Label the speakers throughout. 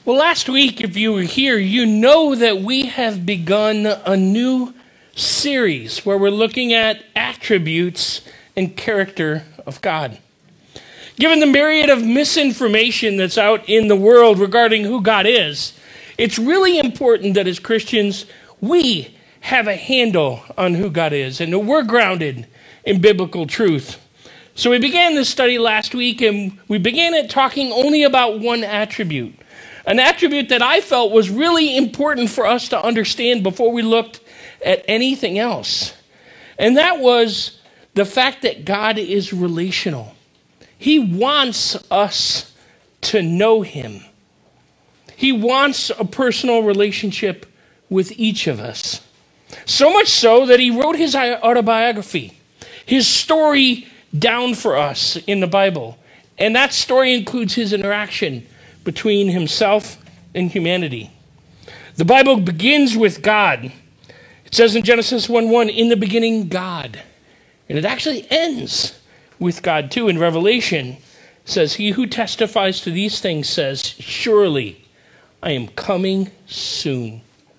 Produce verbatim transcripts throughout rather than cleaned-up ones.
Speaker 1: Well, last week, if you were here, you know that we have begun a new series where we're looking at attributes and character of God. Given the myriad of misinformation that's out in the world regarding who God is, it's really important that as Christians, we have a handle on who God is and that we're grounded in biblical truth. So we began this study last week, and we began it talking only about one attribute. An attribute that I felt was really important for us to understand before we looked at anything else. And that was the fact that God is relational. He wants us to know him. He wants a personal relationship with each of us. So much so that he wrote his autobiography, his story down for us in the Bible. And that story includes his interaction between himself and humanity. The Bible begins with God. It says in Genesis one one, in the beginning, God. And it actually ends with God too. In Revelation, it says, he who testifies to these things says, surely I am coming soon.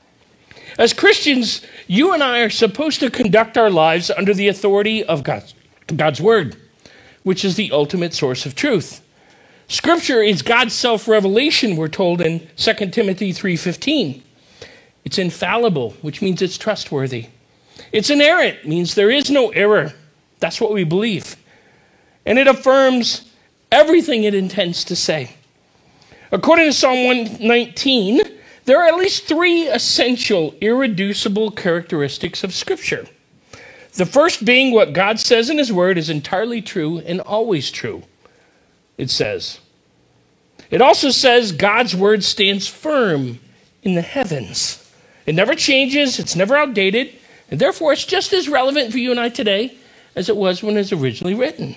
Speaker 1: As Christians, you and I are supposed to conduct our lives under the authority of God's, God's word, which is the ultimate source of truth. Scripture is God's self-revelation, we're told in Second Timothy three fifteen. It's infallible, which means it's trustworthy. It's inerrant, means there is no error. That's what we believe. And it affirms everything it intends to say. According to Psalm one nineteen, there are at least three essential, irreducible characteristics of Scripture. The first being what God says in his word is entirely true and always true. It says. It also says God's word stands firm in the heavens. It never changes, it's never outdated, and therefore it's just as relevant for you and I today as it was when it was originally written.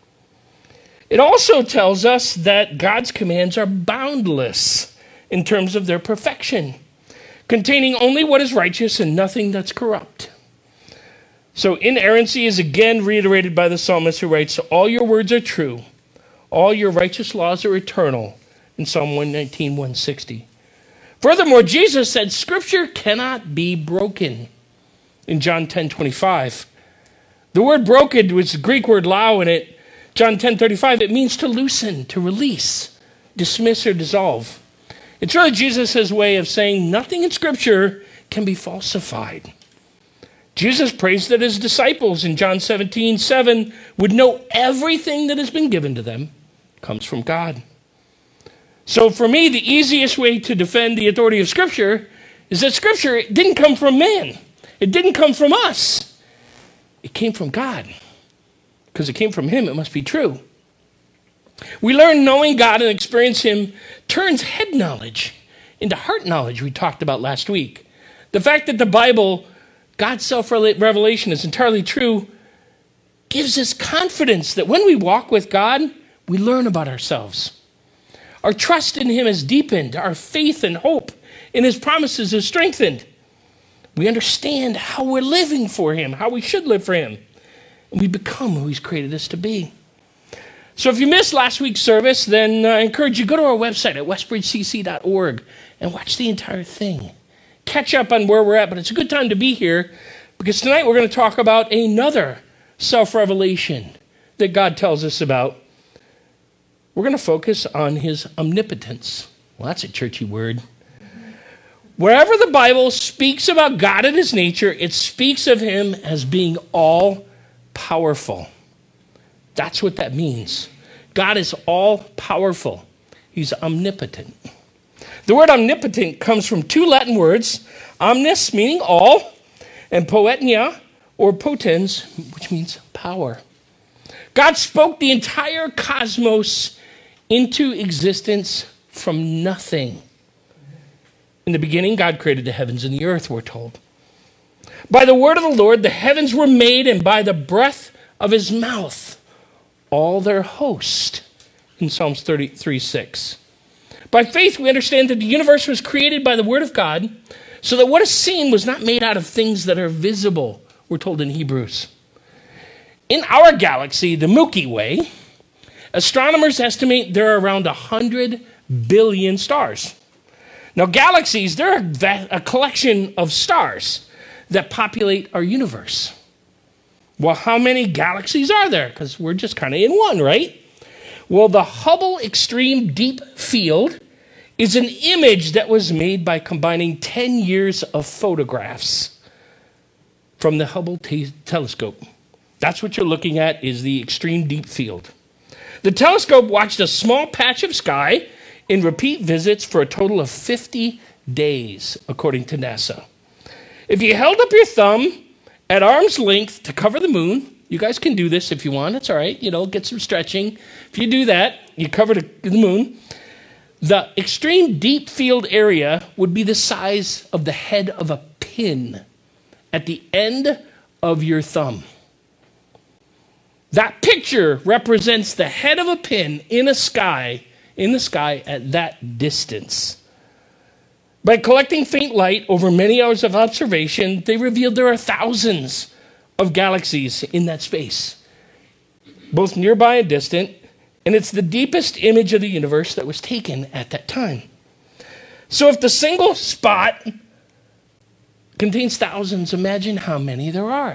Speaker 1: It also tells us that God's commands are boundless in terms of their perfection, containing only what is righteous and nothing that's corrupt. So inerrancy is again reiterated by the psalmist who writes, all your words are true. All your righteous laws are eternal, in Psalm one nineteen, one sixty. Furthermore, Jesus said Scripture cannot be broken, in John ten twenty-five. The word broken was the Greek word lau in it. John ten thirty-five, it means to loosen, to release, dismiss, or dissolve. It's really Jesus' way of saying nothing in Scripture can be falsified. Jesus prays that his disciples in John seventeen, seven would know everything that has been given to them comes from God. So for me, the easiest way to defend the authority of Scripture is that Scripture didn't come from man. It didn't come from us. It came from God. Because it came from him, it must be true. We learn knowing God and experience him turns head knowledge into heart knowledge we talked about last week. The fact that the Bible, God's self-revelation, is entirely true gives us confidence that when we walk with God, we learn about ourselves. Our trust in him is deepened. Our faith and hope in his promises is strengthened. We understand how we're living for him, how we should live for him. And we become who he's created us to be. So if you missed last week's service, then I encourage you to go to our website at westbridge c c dot org and watch the entire thing. Catch up on where we're at, but it's a good time to be here because tonight we're going to talk about another self-revelation that God tells us about. We're going to focus on his omnipotence. Well, that's a churchy word. Wherever the Bible speaks about God and his nature, it speaks of him as being all-powerful. That's what that means. God is all-powerful. He's omnipotent. The word omnipotent comes from two Latin words, omnis, meaning all, and poetnia, or potens, which means power. God spoke the entire cosmos into existence from nothing. In the beginning, God created the heavens and the earth, we're told. By the word of the Lord, the heavens were made, and by the breath of his mouth, all their host, in Psalms thirty-three, six. By faith, we understand that the universe was created by the word of God, so that what is seen was not made out of things that are visible, we're told in Hebrews. In our galaxy, the Milky Way, astronomers estimate there are around one hundred billion stars. Now, galaxies, they're a, va- a collection of stars that populate our universe. Well, how many galaxies are there? Because we're just kind of in one, right? Well, the Hubble Extreme Deep Field is an image that was made by combining ten years of photographs from the Hubble te- telescope. That's what you're looking at, is the extreme deep field. The telescope watched a small patch of sky in repeat visits for a total of fifty days, according to NASA. If you held up your thumb at arm's length to cover the moon, you guys can do this if you want, it's all right, you know, get some stretching. If you do that, you cover the, the moon, the extreme deep field area would be the size of the head of a pin at the end of your thumb. That picture represents the head of a pin in a sky, in the sky at that distance. By collecting faint light over many hours of observation, they revealed there are thousands of galaxies in that space, both nearby and distant, and it's the deepest image of the universe that was taken at that time. So if the single spot contains thousands, imagine how many there are.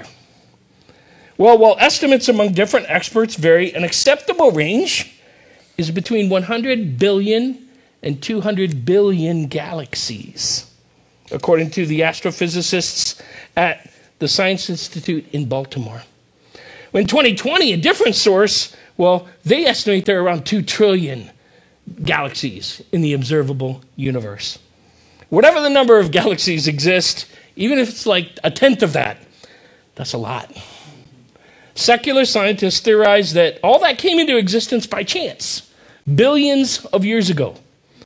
Speaker 1: Well, while estimates among different experts vary, an acceptable range is between one hundred billion and two hundred billion galaxies, according to the astrophysicists at the Science Institute in Baltimore. In twenty twenty, a different source, well, they estimate there are around two trillion galaxies in the observable universe. Whatever the number of galaxies exist, even if it's like a tenth of that, that's a lot. Secular scientists theorize that all that came into existence by chance, billions of years ago.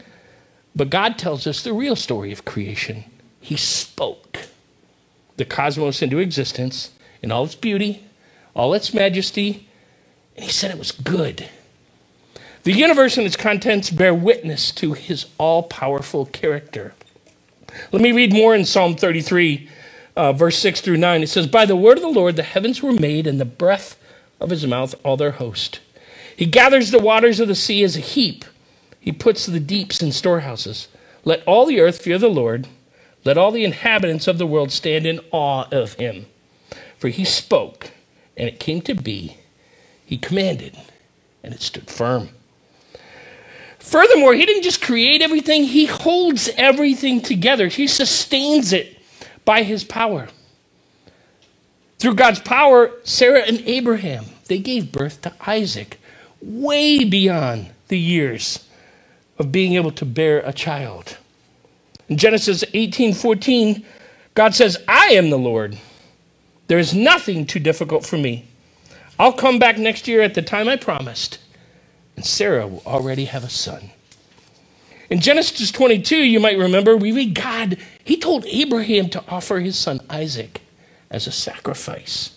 Speaker 1: But God tells us the real story of creation. He spoke the cosmos into existence in all its beauty, all its majesty, and he said it was good. The universe and its contents bear witness to his all-powerful character. Let me read more in Psalm thirty-three. Uh, verse six through nine, it says, "By the word of the Lord the heavens were made, and the breath of his mouth all their host. He gathers the waters of the sea as a heap. He puts the deeps in storehouses. Let all the earth fear the Lord. Let all the inhabitants of the world stand in awe of him. For he spoke, and it came to be. He commanded, and it stood firm." Furthermore, he didn't just create everything, he holds everything together. He sustains it by his power. Through God's power, Sarah and Abraham, they gave birth to Isaac, way beyond the years of being able to bear a child. In Genesis eighteen fourteen, God says, "I am the Lord. There is nothing too difficult for me. I'll come back next year at the time I promised, and Sarah will already have a son." In Genesis twenty-two, you might remember, we read God, he told Abraham to offer his son Isaac as a sacrifice.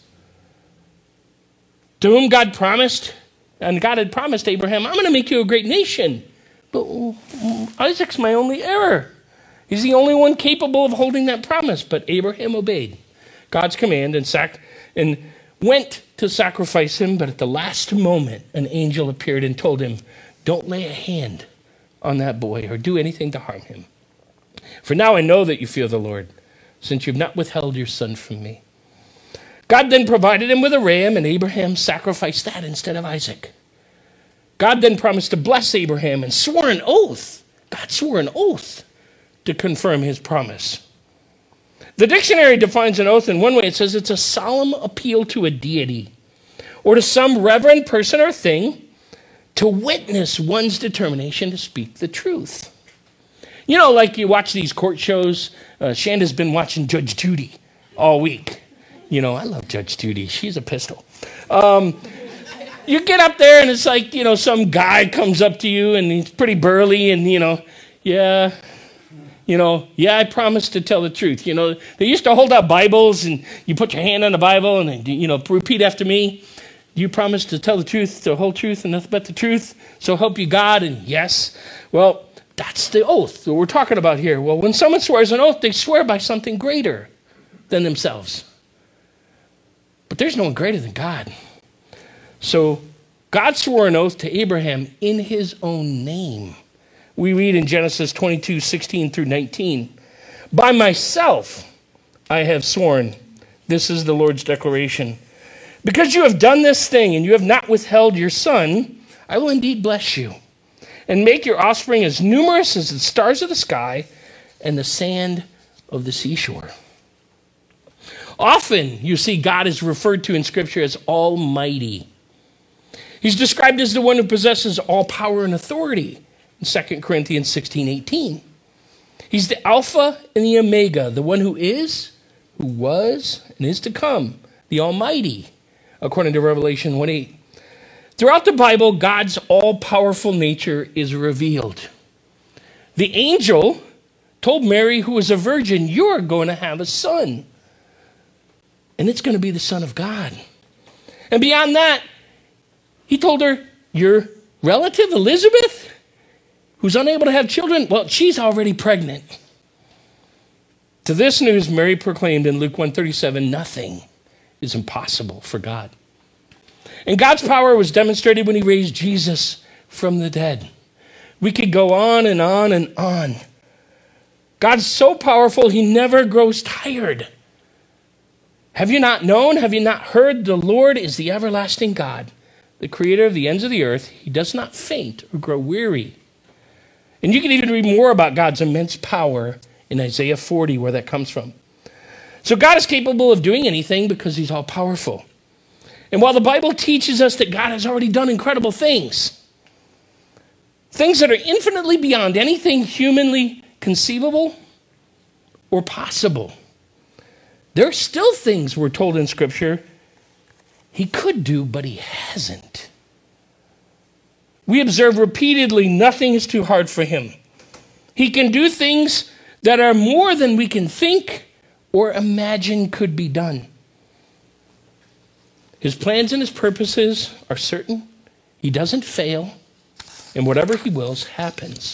Speaker 1: To whom God promised, and God had promised Abraham, "I'm going to make you a great nation." But Isaac's my only heir. He's the only one capable of holding that promise. But Abraham obeyed God's command and, sac- and went to sacrifice him. But at the last moment, an angel appeared and told him, "Don't lay a hand on that boy or do anything to harm him. For now I know that you fear the Lord, since you've not withheld your son from me." God then provided him with a ram, and Abraham sacrificed that instead of Isaac. God then promised to bless Abraham and swore an oath. God swore an oath to confirm his promise. The dictionary defines an oath in one way. It says it's a solemn appeal to a deity or to some reverend person or thing to witness one's determination to speak the truth. You know, like you watch these court shows. Uh, Shanda's been watching Judge Judy all week. You know, I love Judge Judy. She's a pistol. Um, you get up there and it's like, you know, some guy comes up to you and he's pretty burly and, you know, yeah, you know, yeah, I promised to tell the truth. You know, they used to hold out Bibles and you put your hand on the Bible and, then, you know, repeat after me. "You promise to tell the truth, the whole truth, and nothing but the truth, so help you God," and yes. Well, that's the oath that we're talking about here. Well, when someone swears an oath, they swear by something greater than themselves. But there's no one greater than God. So God swore an oath to Abraham in his own name, We read in Genesis twenty-two, sixteen through nineteen, by myself I have sworn, this is the Lord's declaration, because you have done this thing and you have not withheld your son, I will indeed bless you and make your offspring as numerous as the stars of the sky and the sand of the seashore. Often you see God is referred to in Scripture as Almighty. He's described as the one who possesses all power and authority in Second Corinthians sixteen, eighteen. He's the Alpha and the Omega, the one who is, who was, and is to come, the Almighty, according to Revelation one eight. Throughout the Bible, God's all-powerful nature is revealed. The angel told Mary, who was a virgin, you're going to have a son. And it's going to be the Son of God. And beyond that, he told her, your relative Elizabeth, who's unable to have children, well, she's already pregnant. To this news, Mary proclaimed in Luke one thirty-seven, nothing is impossible for God. And God's power was demonstrated when he raised Jesus from the dead. We could go on and on and on. God's so powerful, he never grows tired. Have you not known? Have you not heard? The Lord is the everlasting God, the creator of the ends of the earth. He does not faint or grow weary. And you can even read more about God's immense power in Isaiah forty, where that comes from. So God is capable of doing anything because he's all powerful. And while the Bible teaches us that God has already done incredible things, things that are infinitely beyond anything humanly conceivable or possible, there are still things we're told in Scripture he could do, but he hasn't. We observe repeatedly nothing is too hard for him. He can do things that are more than we can think or imagine could be done. His plans and his purposes are certain. He doesn't fail, and whatever he wills happens.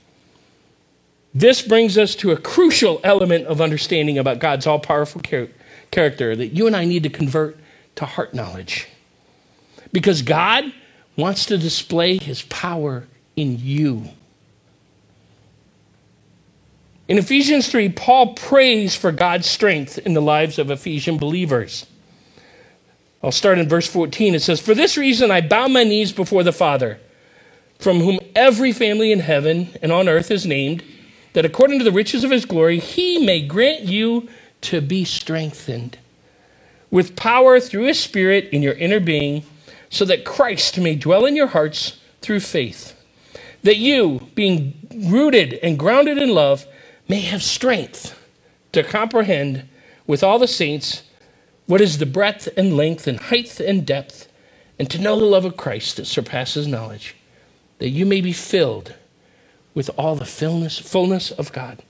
Speaker 1: This brings us to a crucial element of understanding about God's all-powerful char- character that you and I need to convert to heart knowledge. Because God wants to display his power in you. In Ephesians three, Paul prays for God's strength in the lives of Ephesian believers. I'll start in verse fourteen. It says, for this reason I bow my knees before the Father, from whom every family in heaven and on earth is named, that according to the riches of his glory, he may grant you to be strengthened with power through his Spirit in your inner being, so that Christ may dwell in your hearts through faith, that you, being rooted and grounded in love, may have strength to comprehend with all the saints what is the breadth and length and height and depth, and to know the love of Christ that surpasses knowledge, that you may be filled with all the fullness, fullness of God.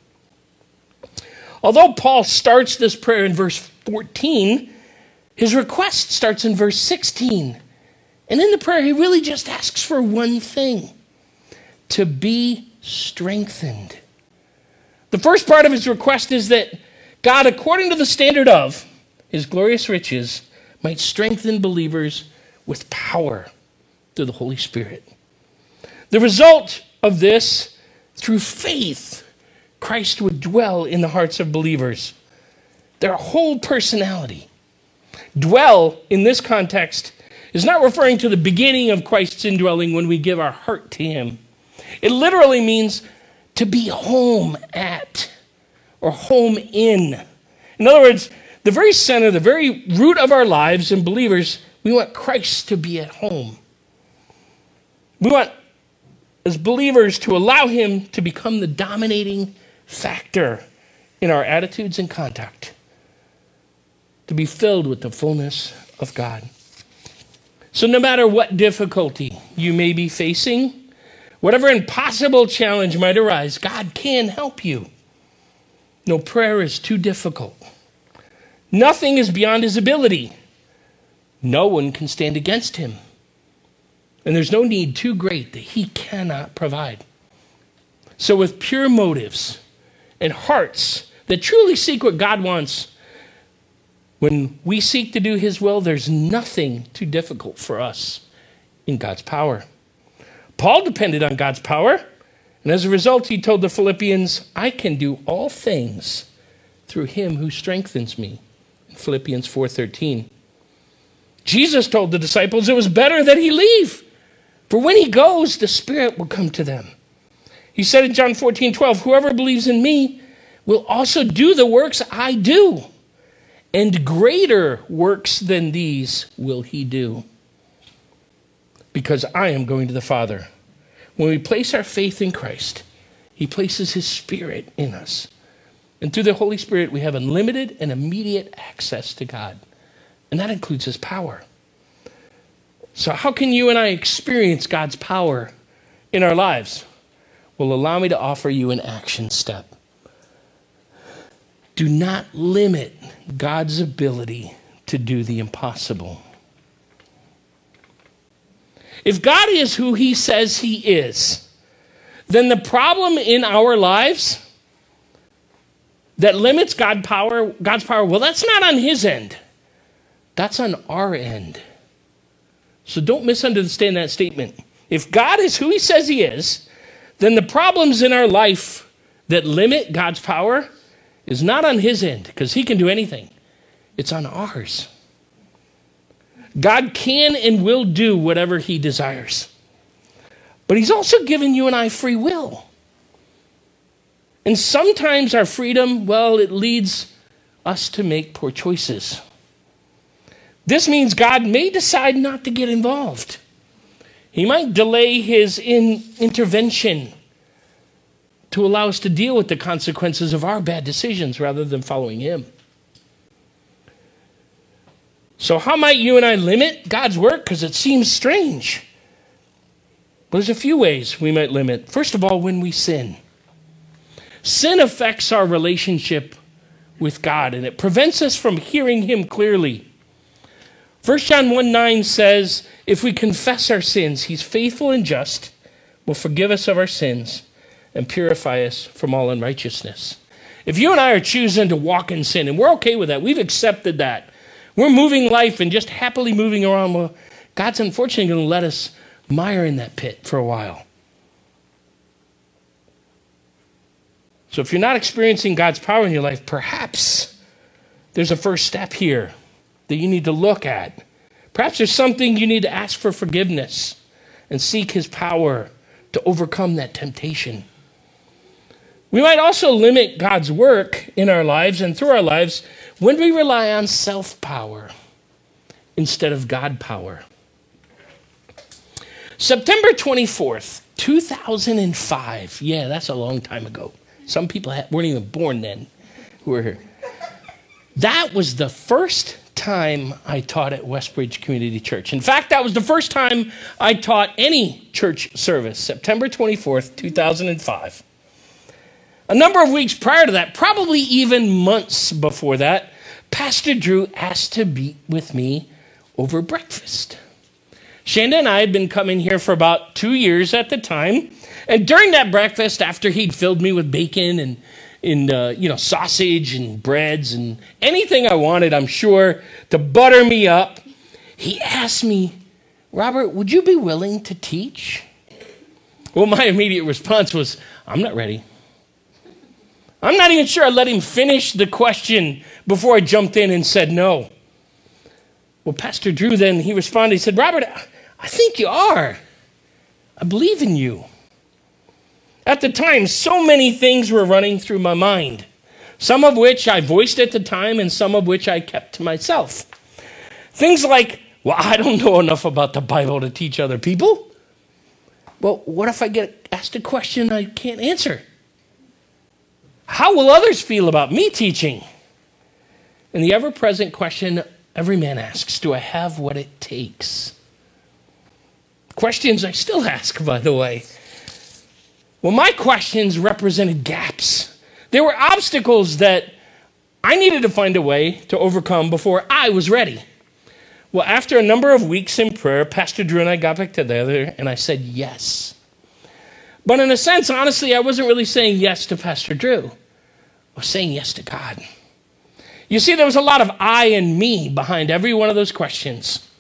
Speaker 1: Although Paul starts this prayer in verse fourteen, his request starts in verse sixteen. And in the prayer, he really just asks for one thing: to be strengthened. The first part of his request is that God, according to the standard of his glorious riches, might strengthen believers with power through the Holy Spirit. The result of this, through faith, Christ would dwell in the hearts of believers. Their whole personality. Dwell, in this context, is not referring to the beginning of Christ's indwelling when we give our heart to him. It literally means to be home at, or home in. In other words, the very center, the very root of our lives and believers, we want Christ to be at home. We want, as believers, to allow him to become the dominating factor in our attitudes and conduct, to be filled with the fullness of God. So no matter what difficulty you may be facing, whatever impossible challenge might arise, God can help you. No prayer is too difficult. Nothing is beyond his ability. No one can stand against him. And there's no need too great that he cannot provide. So with pure motives and hearts that truly seek what God wants, when we seek to do his will, there's nothing too difficult for us in God's power. Paul depended on God's power, And as a result, he told the Philippians, I can do all things through him who strengthens me. In Philippians four thirteen. Jesus told the disciples it was better that he leave. For when he goes, the Spirit will come to them. He said in John fourteen twelve, whoever believes in me will also do the works I do. And greater works than these will he do. Because I am going to the Father. When we place our faith in Christ, he places his Spirit in us. And through the Holy Spirit, we have unlimited and immediate access to God. And that includes his power. So how can you and I experience God's power in our lives? Well, allow me to offer you an action step. Do not limit God's ability to do the impossible. If God is who he says he is, then the problem in our lives that limits God power, God's power, well, that's not on his end. That's on our end. So don't misunderstand that statement. If God is who he says he is, then the problems in our life that limit God's power is not on his end, because he can do anything. It's on ours. God can and will do whatever he desires. But he's also given you and I free will. And sometimes our freedom, well, it leads us to make poor choices. This means God may decide not to get involved. He might delay his in intervention to allow us to deal with the consequences of our bad decisions rather than following him. So how might you and I limit God's work? Because it seems strange. But there's a few ways we might limit. First of all, when we sin. Sin affects our relationship with God, and it prevents us from hearing him clearly. First John one nine says, if we confess our sins, he's faithful and just, will forgive us of our sins and purify us from all unrighteousness. If you and I are choosing to walk in sin, and we're okay with that, we've accepted that, we're moving life and just happily moving around, well, God's unfortunately going to let us mire in that pit for a while. So if you're not experiencing God's power in your life, perhaps there's a first step here that you need to look at. Perhaps there's something you need to ask for forgiveness and seek his power to overcome that temptation. We might also limit God's work in our lives and through our lives when we rely on self-power instead of God power. September twenty-fourth, two thousand five. Yeah, that's a long time ago. Some people weren't even born then who were here. That was the first time I taught at Westbridge Community Church. In fact, that was the first time I taught any church service, September twenty-fourth, two thousand five. A number of weeks prior to that, probably even months before that, Pastor Drew asked to meet with me over breakfast. Shanda and I had been coming here for about two years at the time, and during that breakfast, after he'd filled me with bacon and, and uh, you know, sausage and breads and anything I wanted, I'm sure, to butter me up, he asked me, Robert, would you be willing to teach? Well, my immediate response was, I'm not ready. I'm not even sure I let him finish the question before I jumped in and said no. Well, Pastor Drew then, he responded, he said, Robert, I think you are. I believe in you. At the time, so many things were running through my mind, some of which I voiced at the time and some of which I kept to myself. Things like, well, I don't know enough about the Bible to teach other people. Well, what if I get asked a question I can't answer? How will others feel about me teaching? And the ever-present question every man asks, do I have what it takes? Questions I still ask, by the way. Well, my questions represented gaps. They were obstacles that I needed to find a way to overcome before I was ready. Well, after a number of weeks in prayer, Pastor Drew and I got back together, and I said yes. But in a sense, honestly, I wasn't really saying yes to Pastor Drew. I was saying yes to God. You see, there was a lot of I and me behind every one of those questions.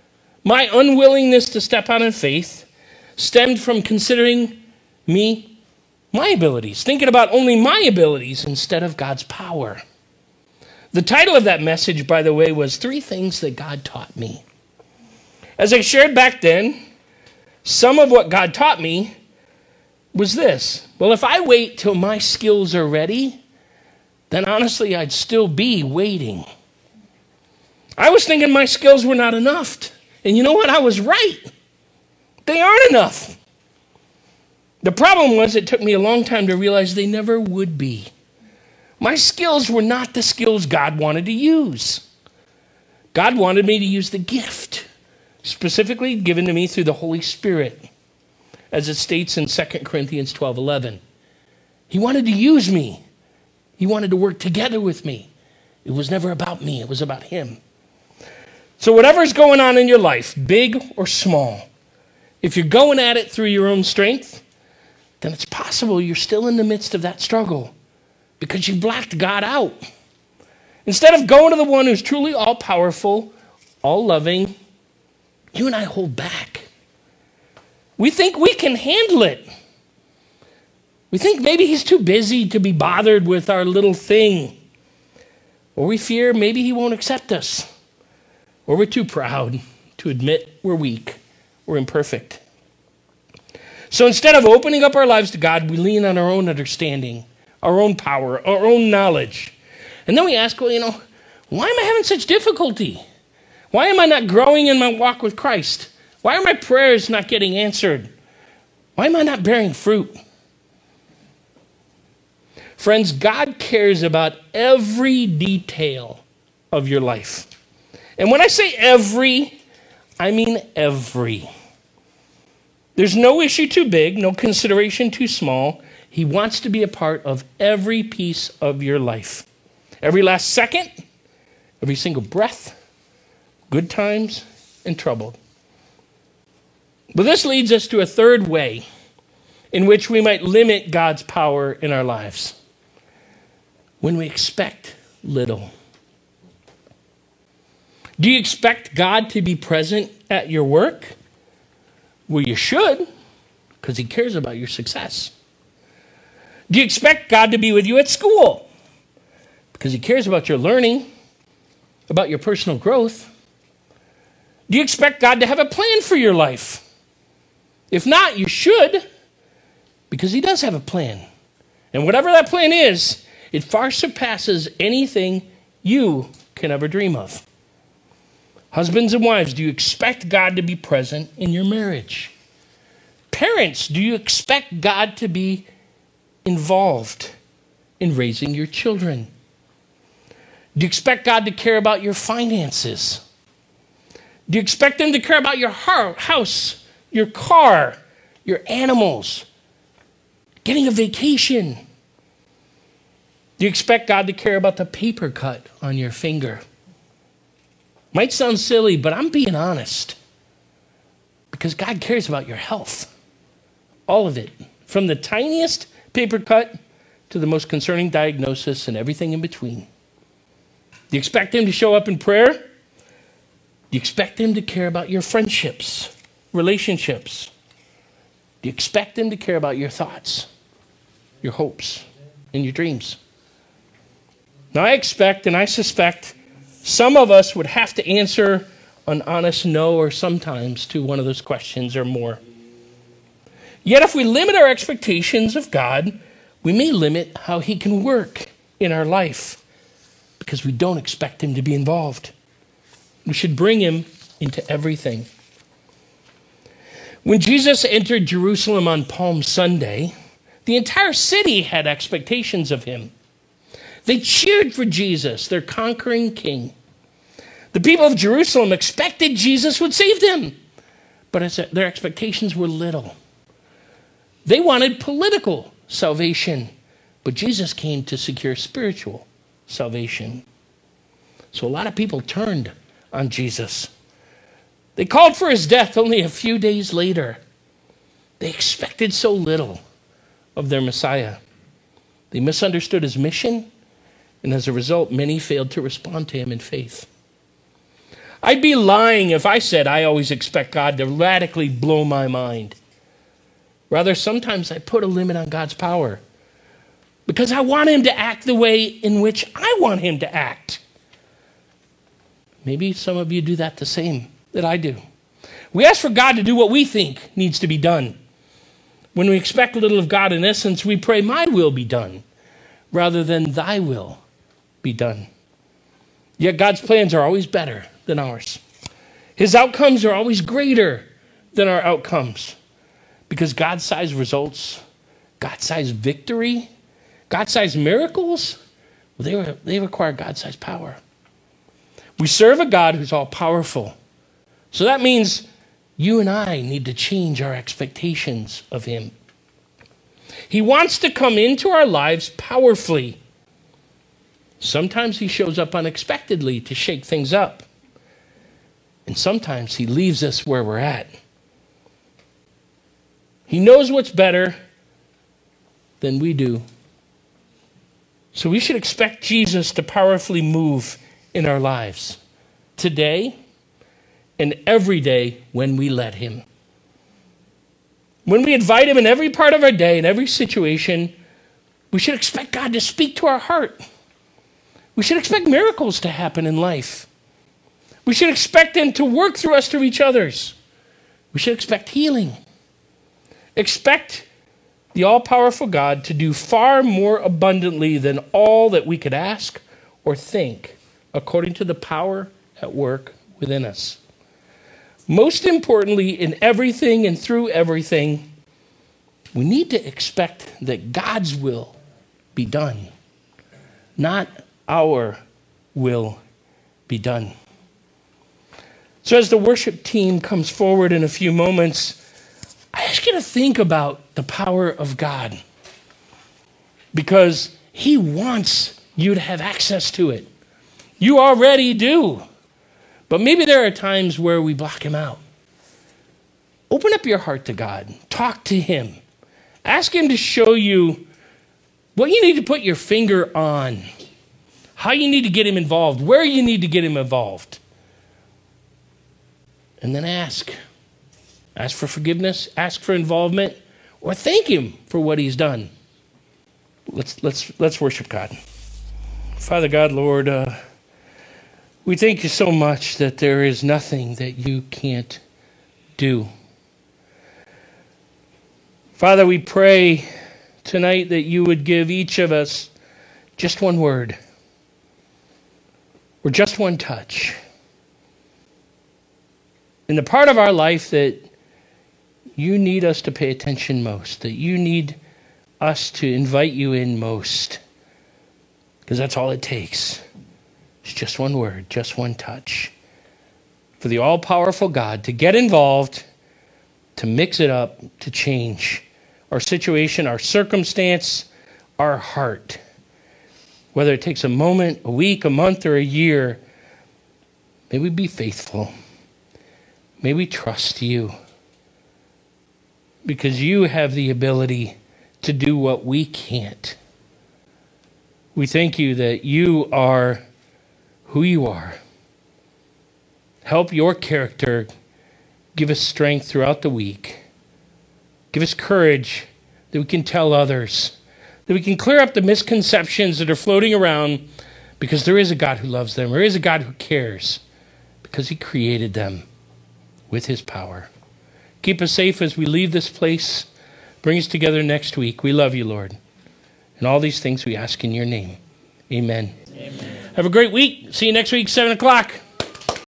Speaker 1: My unwillingness to step out in faith stemmed from considering me my abilities, thinking about only my abilities instead of God's power. The title of that message, by the way, was Three Things That God Taught Me. As I shared back then, some of what God taught me was this. Well, if I wait till my skills are ready, then honestly, I'd still be waiting. I was thinking my skills were not enough. And you know what? I was right. They aren't enough. The problem was it took me a long time to realize they never would be. My skills were not the skills God wanted to use. God wanted me to use the gift, specifically given to me through the Holy Spirit, as it states in Second Corinthians twelve eleven. He wanted to use me. He wanted to work together with me. It was never about me. It was about him. So whatever's going on in your life, big or small, if you're going at it through your own strength, then it's possible you're still in the midst of that struggle because you blacked God out. Instead of going to the one who's truly all-powerful, all-loving, you and I hold back. We think we can handle it. We think maybe he's too busy to be bothered with our little thing. Or we fear maybe he won't accept us. Or we're too proud to admit we're weak, we're imperfect. So instead of opening up our lives to God, we lean on our own understanding, our own power, our own knowledge. And then we ask, well, you know, why am I having such difficulty? Why am I not growing in my walk with Christ? Why are my prayers not getting answered? Why am I not bearing fruit? Friends, God cares about every detail of your life. And when I say every, I mean every. There's no issue too big, no consideration too small. He wants to be a part of every piece of your life. Every last second, every single breath, good times and troubled. But this leads us to a third way in which we might limit God's power in our lives. When we expect little. Do you expect God to be present at your work? Well, you should, because he cares about your success. Do you expect God to be with you at school? Because he cares about your learning, about your personal growth. Do you expect God to have a plan for your life? If not, you should, because he does have a plan. And whatever that plan is, it far surpasses anything you can ever dream of. Husbands and wives, do you expect God to be present in your marriage? Parents, do you expect God to be involved in raising your children? Do you expect God to care about your finances? Do you expect him to care about your house, your car, your animals, getting a vacation? Do you expect God to care about the paper cut on your finger? Might sound silly, but I'm being honest. Because God cares about your health. All of it. From the tiniest paper cut to the most concerning diagnosis and everything in between. Do you expect him to show up in prayer? Do you expect him to care about your friendships, relationships? Do you expect him to care about your thoughts, your hopes, and your dreams? Now I expect and I suspect some of us would have to answer an honest no or sometimes to one of those questions or more. Yet if we limit our expectations of God, we may limit how he can work in our life because we don't expect him to be involved. We should bring him into everything. When Jesus entered Jerusalem on Palm Sunday, the entire city had expectations of him. They cheered for Jesus, their conquering king. The people of Jerusalem expected Jesus would save them, but their expectations were little. They wanted political salvation, but Jesus came to secure spiritual salvation. So a lot of people turned on Jesus. They called for his death only a few days later. They expected so little of their Messiah. They misunderstood his mission, and as a result, many failed to respond to him in faith. I'd be lying if I said I always expect God to radically blow my mind. Rather, sometimes I put a limit on God's power because I want him to act the way in which I want him to act. Maybe some of you do that the same that I do. We ask for God to do what we think needs to be done. When we expect little of God, in essence, we pray, my will be done, rather than thy will be done. Yet God's plans are always better than ours. His outcomes are always greater than our outcomes. Because God-sized results, God-sized victory, God-sized miracles, well, they, were, they require God-sized power. We serve a God who's all-powerful. So that means you and I need to change our expectations of him. He wants to come into our lives powerfully. Sometimes he shows up unexpectedly to shake things up. And sometimes he leaves us where we're at. He knows what's better than we do. So we should expect Jesus to powerfully move in our lives today and every day when we let him. When we invite him in every part of our day, in every situation, we should expect God to speak to our heart. We should expect miracles to happen in life. We should expect him to work through us to reach others. We should expect healing. Expect the all-powerful God to do far more abundantly than all that we could ask or think, according to the power at work within us. Most importantly, in everything and through everything, we need to expect that God's will be done, not our will be done. So as the worship team comes forward in a few moments, I ask you to think about the power of God, because he wants you to have access to it. You already do. But maybe there are times where we block him out. Open up your heart to God. Talk to him. Ask him to show you what you need to put your finger on, how you need to get him involved, where you need to get him involved. And then ask. Ask for forgiveness, ask for involvement, or thank him for what he's done. Let's let's let's worship God. Father God, Lord, uh, we thank you so much that there is nothing that you can't do. Father, we pray tonight that you would give each of us just one word or just one touch in the part of our life that you need us to pay attention most, that you need us to invite you in most, because that's all it takes. It's just one word, just one touch. For the all-powerful God to get involved, to mix it up, to change our situation, our circumstance, our heart. Whether it takes a moment, a week, a month, or a year, may we be faithful. May we trust you. Because you have the ability to do what we can't. We thank you that you are who you are. Help your character give us strength throughout the week. Give us courage that we can tell others, that we can clear up the misconceptions that are floating around, because there is a God who loves them. There is a God who cares, because he created them with his power. Keep us safe as we leave this place. Bring us together next week. We love you, Lord. And all these things we ask in your name. Amen. Amen. Have a great week. See you next week, seven o'clock.